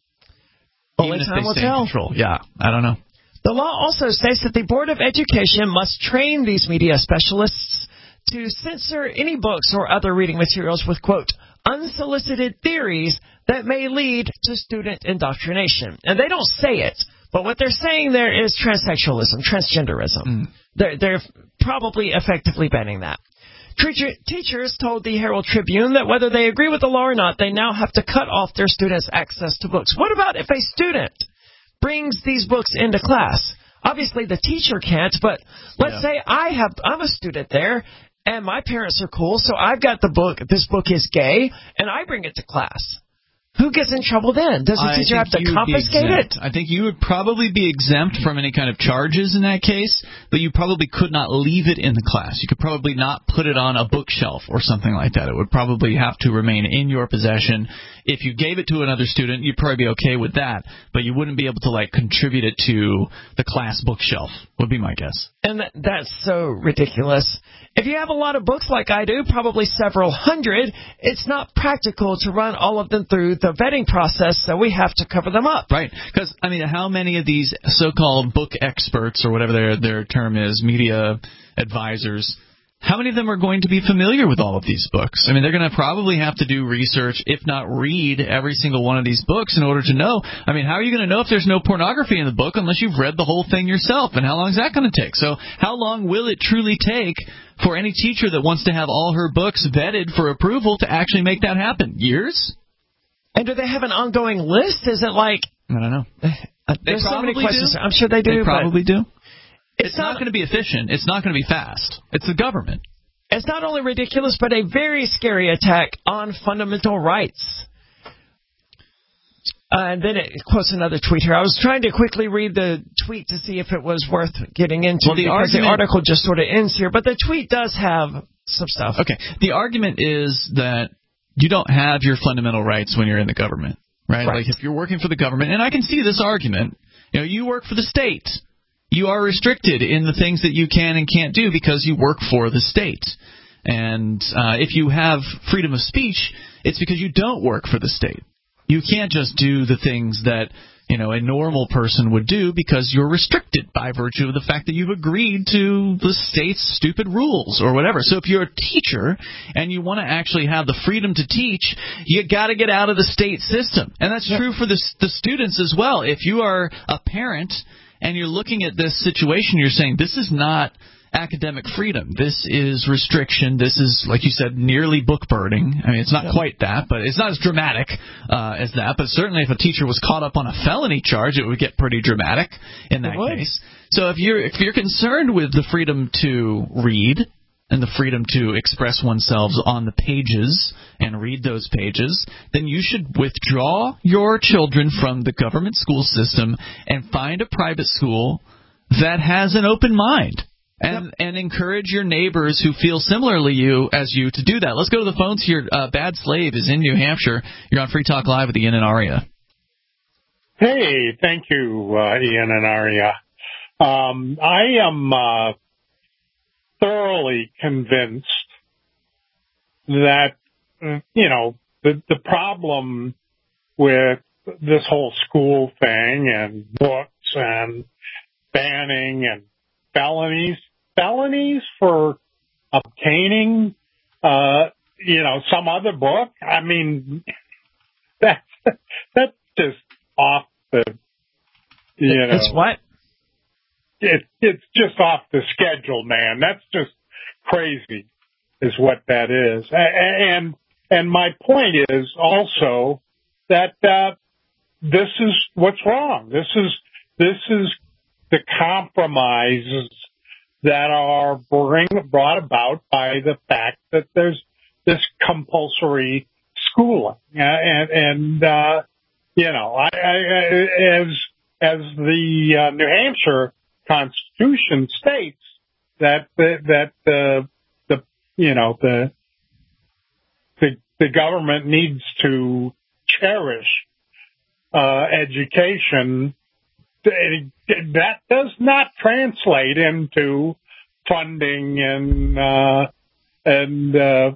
Only time will tell. Control. Yeah, I don't know. The law also states that the Board of Education must train these media specialists to censor any books or other reading materials with, quote, unsolicited theories that may lead to student indoctrination. And they don't say it, but what they're saying there is transsexualism, transgenderism. Mm. They're, they're probably effectively banning that. Teacher, teachers told the Herald Tribune that whether they agree with the law or not, they now have to cut off their students' access to books. What about if a student brings these books into class? Obviously, the teacher can't, but let's yeah. say I have, I'm a student there, and my parents are cool, so I've got the book, this book is gay, and I bring it to class. Who gets in trouble then? Does the teacher have to confiscate it? I think you would probably be exempt from any kind of charges in that case, but you probably could not leave it in the class. You could probably not put it on a bookshelf or something like that. It would probably have to remain in your possession. If you gave it to another student, you'd probably be okay with that, but you wouldn't be able to, like, contribute it to the class bookshelf, would be my guess. And that, that's so ridiculous. If you have a lot of books like I do, probably several hundred, it's not practical to run all of them through the vetting process, so we have to cover them up. Right, because, I mean, how many of these so-called book experts, or whatever their their term is, media advisors, how many of them are going to be familiar with all of these books? I mean, they're going to probably have to do research, if not read every single one of these books in order to know. I mean, how are you going to know if there's no pornography in the book unless you've read the whole thing yourself? And how long is that going to take? So how long will it truly take for any teacher that wants to have all her books vetted for approval to actually make that happen? Years? And do they have an ongoing list? Is it like... I don't know. Uh, there's so many questions. Do. I'm sure they do. They probably but do. It's, it's not, not going to be efficient. It's not going to be fast. It's the government. It's not only ridiculous, but a very scary attack on fundamental rights. Uh, and then it quotes another tweet here. I was trying to quickly read the tweet to see if it was worth getting into, well, the because argument, the article just sort of ends here. But the tweet does have some stuff. Okay. The argument is that you don't have your fundamental rights when you're in the government, right? right? Like if you're working for the government, and I can see this argument. You know, you work for the state. You are restricted in the things that you can and can't do because you work for the state. And uh, if you have freedom of speech, it's because you don't work for the state. You can't just do the things that you know, a normal person would do because you're restricted by virtue of the fact that you've agreed to the state's stupid rules or whatever. So if you're a teacher and you want to actually have the freedom to teach, you got to get out of the state system. And that's yeah. true for the, the students as well. If you are a parent and you're looking at this situation, you're saying this is not academic freedom. This is restriction. This is, like you said, nearly book burning. I mean, it's not yeah. quite that, but it's not as dramatic uh, as that. But certainly if a teacher was caught up on a felony charge, it would get pretty dramatic in that case. So if you're if you're concerned with the freedom to read and the freedom to express oneself on the pages and read those pages, then you should withdraw your children from the government school system and find a private school that has an open mind. And yep. and encourage your neighbors who feel similarly you as you to do that. Let's go to the phones here. Uh, Bad Slave is in New Hampshire. You're on Free Talk Live with Ian and Aria. Hey, thank you, uh, Ian and Aria. Um, I am uh, thoroughly convinced that, uh, you know, the, the problem with this whole school thing and books and banning and felonies, felonies for obtaining, uh, you know, some other book. I mean, that's, that's just off the, you know. It's what? It, it's just off the schedule, man. That's just crazy is what that is. And, and my point is also that, uh, this is what's wrong. This is, this is the compromises that are bring, brought about by the fact that there's this compulsory schooling. Uh, and, and uh, you know, I, I, as, as the uh, New Hampshire Constitution states that, that, uh, the, you know, the, the, the government needs to cherish, uh, education. That does not translate into funding and uh, and uh,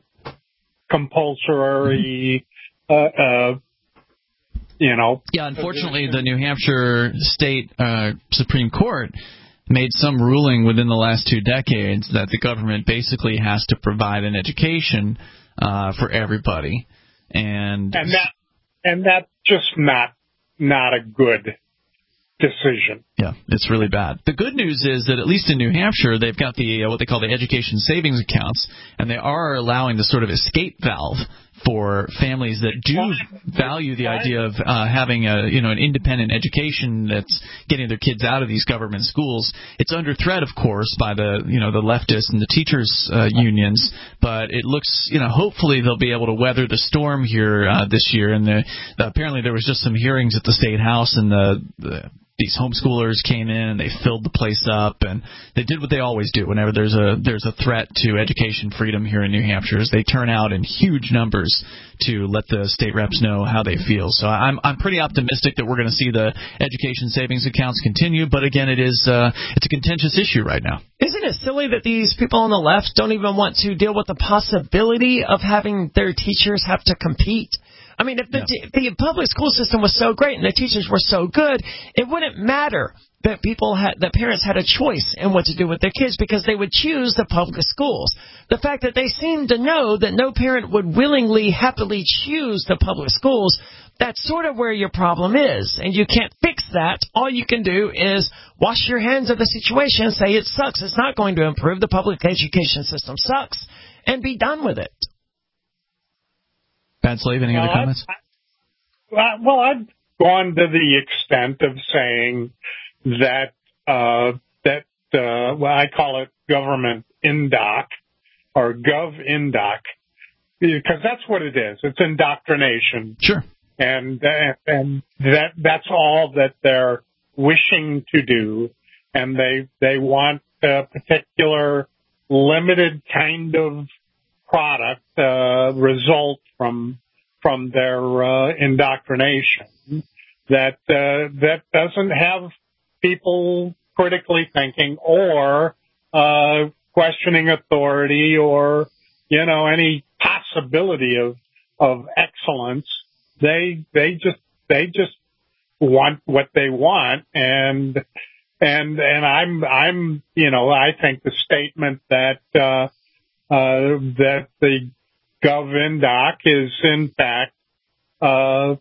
compulsory, uh, uh, you know. Yeah, unfortunately, the New Hampshire State uh, Supreme Court made some ruling within the last two decades that the government basically has to provide an education uh, for everybody, and and that and that's just not not a good decision. Yeah, it's really bad. The good news is that at least in New Hampshire, they've got the uh, what they call the education savings accounts, and they are allowing the sort of escape valve for families that do value the idea of uh, having a you know an independent education that's getting their kids out of these government schools. It's under threat, of course, by the you know the leftists and the teachers uh, unions, but it looks you know hopefully they'll be able to weather the storm here uh, this year. And the, the, apparently there was just some hearings at the State House, and the, the these homeschoolers came in and they filled the place up, and they did what they always do whenever there's a there's a threat to education freedom here in New Hampshire. Is they turn out in huge numbers to let the state reps know how they feel. So I'm I'm pretty optimistic that we're going to see the education savings accounts continue. But again, it is uh, it's a contentious issue right now. Isn't it silly that these people on the left don't even want to deal with the possibility of having their teachers have to compete? I mean, if the, yeah. if the public school system was so great and the teachers were so good, it wouldn't matter that people had, that parents had a choice in what to do with their kids because they would choose the public schools. The fact that they seem to know that no parent would willingly, happily choose the public schools, that's sort of where your problem is. And you can't fix that. All you can do is wash your hands of the situation and say it sucks. It's not going to improve. The public education system sucks. And be done with it. Bad Slave, any well, other comments? I, I, well, I've gone to the extent of saying that uh, that uh, well, I call it government indoc or gov indoc because that's what it is. It's indoctrination. Sure. And and that that's all that they're wishing to do, and they they want a particular limited kind of product uh, result from from their uh, indoctrination that uh, that doesn't have people critically thinking or uh, questioning authority or you know any possibility of of excellence. They they just they just want what they want, and and and I'm I'm you know I think the statement that uh, uh, that the GovIndoc is in fact uh,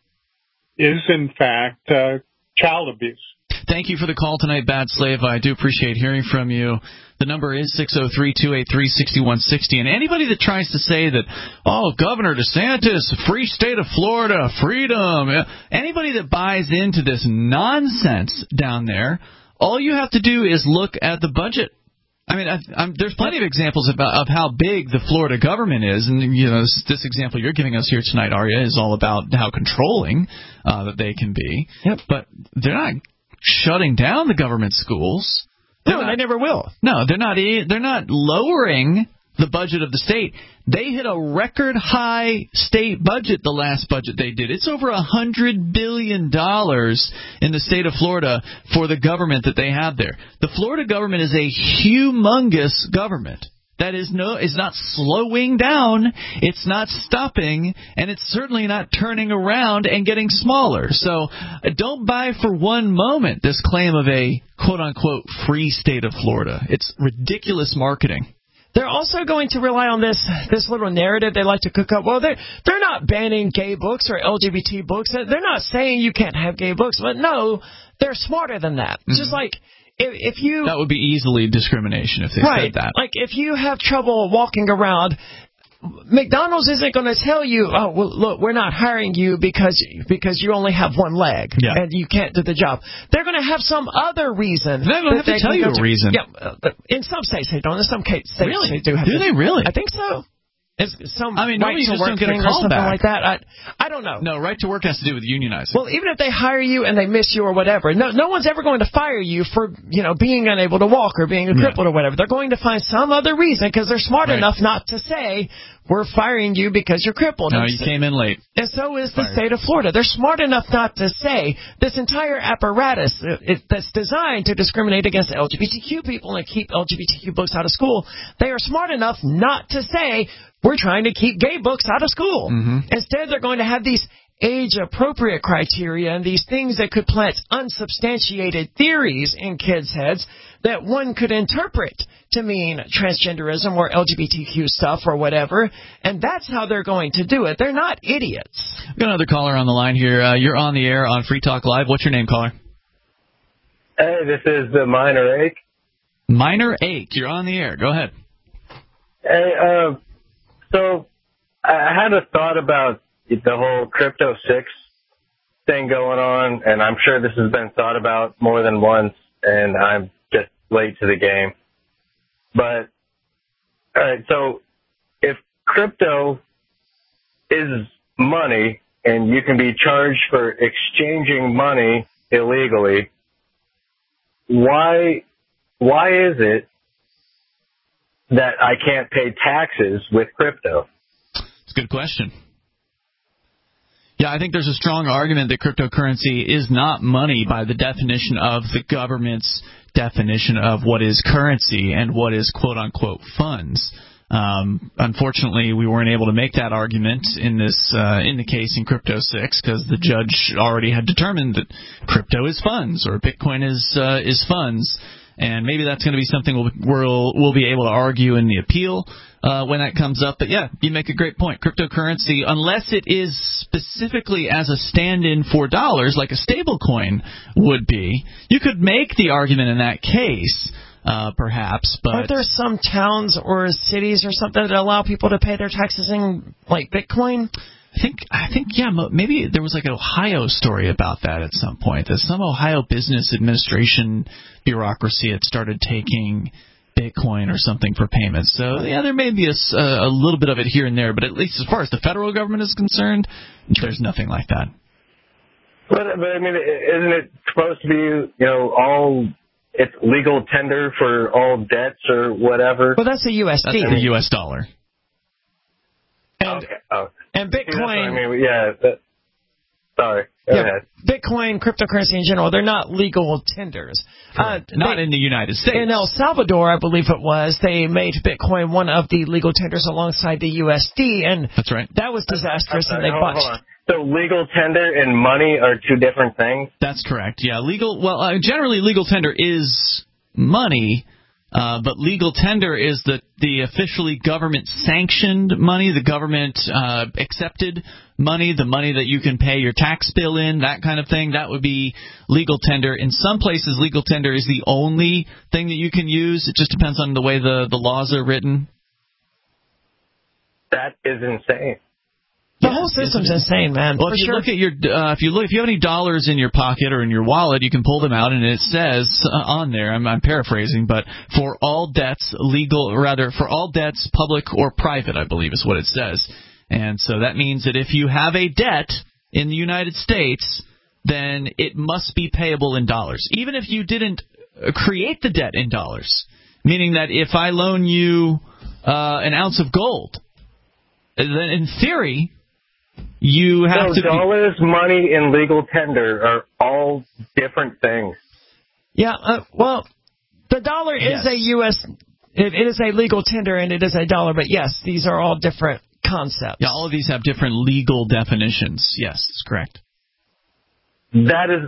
is in fact uh, child abuse. Thank you for the call tonight, Bad Slave. I do appreciate hearing from you. The number is six oh three, two eight three, six one six oh. And anybody that tries to say that, oh, Governor DeSantis, free state of Florida, freedom, anybody that buys into this nonsense down there, all you have to do is look at the budget. I mean, I, I'm, there's plenty of examples about, of how big the Florida government is, and you know, this, this example you're giving us here tonight, Arya, is all about how controlling uh, that they can be. Yep. But they're not shutting down the government schools. They're no, not, they never will. No, they're not. They're not lowering the budget of the state. They hit a record high state budget the last budget they did. It's over a hundred billion dollars in the state of Florida for the government that they have there. The Florida government is a humongous government. That is no is not slowing down, it's not stopping, and it's certainly not turning around and getting smaller. So uh, don't buy for one moment this claim of a quote-unquote free state of Florida. It's ridiculous marketing. They're also going to rely on this this little narrative they like to cook up. Well, they're, they're not banning gay books or L G B T books. They're not saying you can't have gay books. But no, they're smarter than that. Mm-hmm. Just like if, if you... That would be easily discrimination if they right, said that. Like if you have trouble walking around... McDonald's isn't going to tell you, oh, well, look, we're not hiring you because because you only have one leg yeah. and you can't do the job. They're going to have some other reason. They don't have to tell you a reason. Yeah, uh, in some states they don't. In some states really? they do. Have do to, they really? I think so. It's some I mean, right you to just work don't get a thing call or something back. like that. I, I don't know. No, right to work has to do with unionizing. Well, even if they hire you and they miss you or whatever, no, no one's ever going to fire you for you know being unable to walk or being a crippled yeah. or whatever. They're going to find some other reason because they're smart right. enough not to say we're firing you because you're crippled. No, and you so, came in late. And so is the Fired. state of Florida. They're smart enough not to say this entire apparatus it, that's designed to discriminate against L G B T Q people and keep L G B T Q books out of school. They are smart enough not to say we're trying to keep gay books out of school. Mm-hmm. Instead, they're going to have these age-appropriate criteria and these things that could plant unsubstantiated theories in kids' heads that one could interpret to mean transgenderism or L G B T Q stuff or whatever, and that's how they're going to do it. They're not idiots. We've got another caller on the line here. Uh, you're on the air on Free Talk Live. What's your name, caller? Hey, this is the Minor Ake. Minor Ake, you're on the air. Go ahead. Hey, uh, so I had a thought about the whole Crypto six thing going on, and I'm sure this has been thought about more than once, and I'm just late to the game. But, all right, so if crypto is money and you can be charged for exchanging money illegally, why why is it that I can't pay taxes with crypto? It's a good question. Yeah, I think there's a strong argument that cryptocurrency is not money by the definition of the government's definition of what is currency and what is quote-unquote funds. Um, unfortunately, we weren't able to make that argument in this uh, in the case in Crypto six because the judge already had determined that crypto is funds or Bitcoin is uh, is funds. And maybe that's going to be something we'll, we'll, we'll be able to argue in the appeal uh, when that comes up. But, yeah, you make a great point. Cryptocurrency, unless it is specifically as a stand-in for dollars, like a stable coin would be, you could make the argument in that case, uh, perhaps. But aren't there some towns or cities or something that allow people to pay their taxes in, like, Bitcoin? I think, I think, yeah, maybe there was like an Ohio story about that at some point. That some Ohio business administration bureaucracy had started taking Bitcoin or something for payments. So, yeah, there may be a, a little bit of it here and there, but at least as far as the federal government is concerned, there's nothing like that. But, but I mean, isn't it supposed to be, you know, all it's legal tender for all debts or whatever? Well, that's the U S D. That's the U S dollar. And, okay. Oh. and Bitcoin. I mean, yeah. That, sorry. Yeah, Bitcoin, cryptocurrency in general, they're not legal tenders. Uh, not they, in the United States. In El Salvador, I believe it was, they made Bitcoin one of the legal tenders alongside the U S D, and that's right. That was disastrous, sorry, and they hold, botched. Hold on. So legal tender and money are two different things? That's correct, yeah. Legal. Well, uh, generally legal tender is money, uh, but legal tender is the, the officially government-sanctioned money, the government-accepted uh, money, the money that you can pay your tax bill in, that kind of thing. That would be legal tender. In some places, legal tender is the only thing that you can use. It just depends on the way the, the laws are written. That is insane. The whole system's insane, man. Well, if you sure. look at your, uh, if you look, if you have any dollars in your pocket or in your wallet, you can pull them out, and it says uh, on there. I'm, I'm paraphrasing, but for all debts, legal, or rather, for all debts, public or private, I believe is what it says. And so that means that if you have a debt in the United States, then it must be payable in dollars, even if you didn't create the debt in dollars. Meaning that if I loan you uh, an ounce of gold, then in theory, you have so to dollars, be... money, and legal tender are all different things. Yeah, uh, well, the dollar is yes. a U S It, it is a legal tender, and it is a dollar. But yes, these are all different concepts. Yeah, all of these have different legal definitions. Yes, that's correct. That is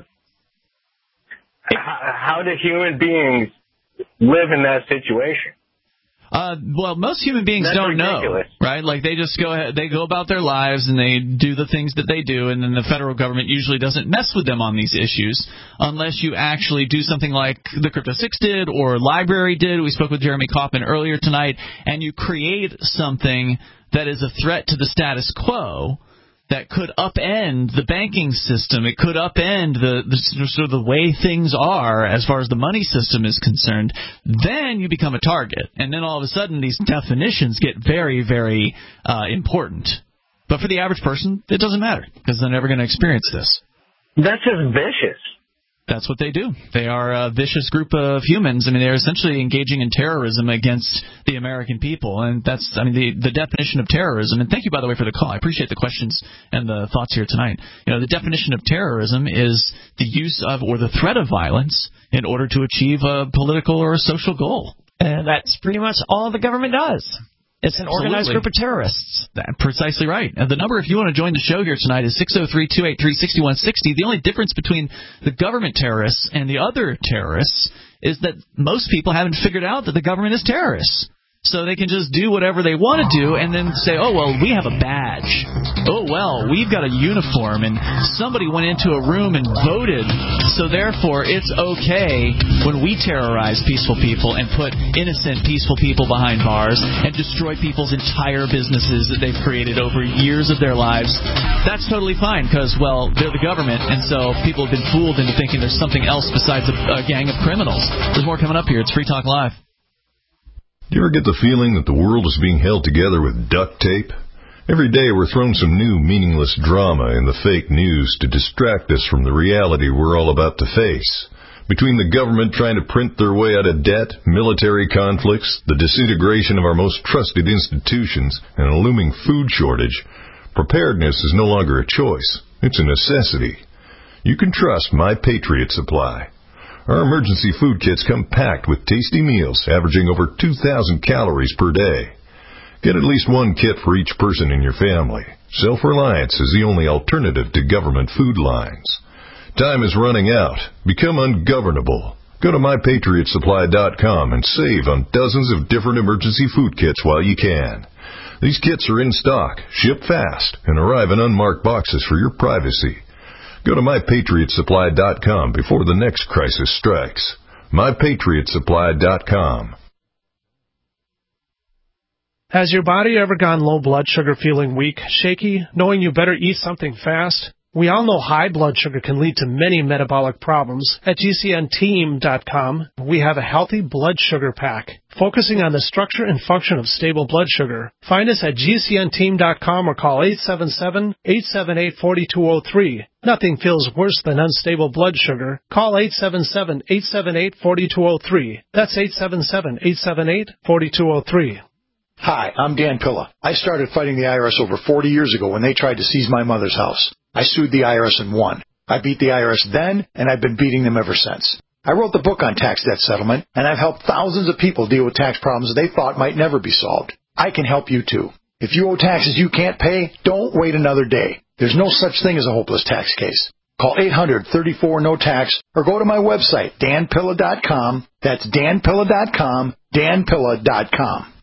how do human beings live in that situation? Uh, well, most human beings That's don't ridiculous. know, right? Like they just go ahead, they go about their lives and they do the things that they do, and then the federal government usually doesn't mess with them on these issues unless you actually do something like the Crypto Six did or Library did. We spoke with Jeremy Kaufman earlier tonight, and you create something that is a threat to the status quo that could upend the banking system. It could upend the, the sort of the way things are as far as the money system is concerned. Then you become a target, and then all of a sudden these definitions get very, very uh, important. But for the average person, it doesn't matter because they're never going to experience this. That's just vicious. That's what they do. They are a vicious group of humans. I mean, they're essentially engaging in terrorism against the American people, and that's, I mean, the, the definition of terrorism. And thank you, by the way, for the call. I appreciate the questions and the thoughts here tonight. You know, the definition of terrorism is the use of or the threat of violence in order to achieve a political or a social goal. And that's pretty much all the government does. It's an Absolutely. organized group of terrorists. That, precisely right. And the number, if you want to join the show here tonight, is six oh three, two eight three, six one six oh. The only difference between the government terrorists and the other terrorists is that most people haven't figured out that the government is terrorists. So they can just do whatever they want to do and then say, oh, well, we have a badge. Oh, well, we've got a uniform, and somebody went into a room and voted, so therefore it's okay when we terrorize peaceful people and put innocent, peaceful people behind bars and destroy people's entire businesses that they've created over years of their lives. That's totally fine because, well, they're the government, and so people have been fooled into thinking there's something else besides a, a gang of criminals. There's more coming up here. It's Free Talk Live. Do you ever get the feeling that the world is being held together with duct tape? Every day we're thrown some new meaningless drama in the fake news to distract us from the reality we're all about to face. Between the government trying to print their way out of debt, military conflicts, the disintegration of our most trusted institutions, and a looming food shortage, preparedness is no longer a choice. It's a necessity. You can trust My Patriot Supply. Our emergency food kits come packed with tasty meals averaging over two thousand calories per day. Get at least one kit for each person in your family. Self-reliance is the only alternative to government food lines. Time is running out. Become ungovernable. Go to my patriot supply dot com and save on dozens of different emergency food kits while you can. These kits are in stock, ship fast, and arrive in unmarked boxes for your privacy. Go to my patriot supply dot com before the next crisis strikes. my patriot supply dot com. Has your body ever gone low blood sugar, feeling weak, shaky, knowing you better eat something fast? We all know high blood sugar can lead to many metabolic problems. At G C N team dot com, we have a healthy blood sugar pack, focusing on the structure and function of stable blood sugar. Find us at G C N team dot com or call eight seven seven, eight seven eight, four two zero three. Nothing feels worse than unstable blood sugar. Call eight seven seven, eight seven eight, four two zero three. That's eight seven seven, eight seven eight, four two zero three. Hi, I'm Dan Pilla. I started fighting the I R S over forty years ago when they tried to seize my mother's house. I sued the I R S and won. I beat the I R S then, and I've been beating them ever since. I wrote the book on tax debt settlement, and I've helped thousands of people deal with tax problems they thought might never be solved. I can help you too. If you owe taxes you can't pay, don't wait another day. There's no such thing as a hopeless tax case. Call eight hundred, thirty-four, no tax or go to my website, dan pilla dot com. That's dan pilla dot com, dan pilla dot com.